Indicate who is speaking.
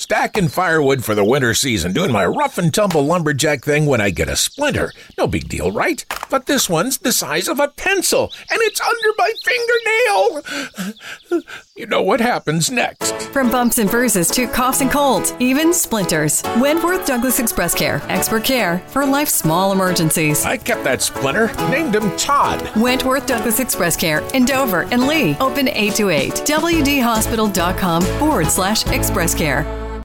Speaker 1: Stacking firewood for the winter season, doing my rough and tumble lumberjack thing when I get a splinter. No big deal, right? But this one's the size of a pencil, and it's under my fingernail. You know what happens next.
Speaker 2: From bumps and bruises to coughs and colds, even splinters. Wentworth Douglas Express Care. Expert care for life's small emergencies.
Speaker 1: I kept that splinter, named him Todd.
Speaker 2: Wentworth Douglas Express Care in Dover and Lee. Open 8 to 8. WDHospital.com/express care.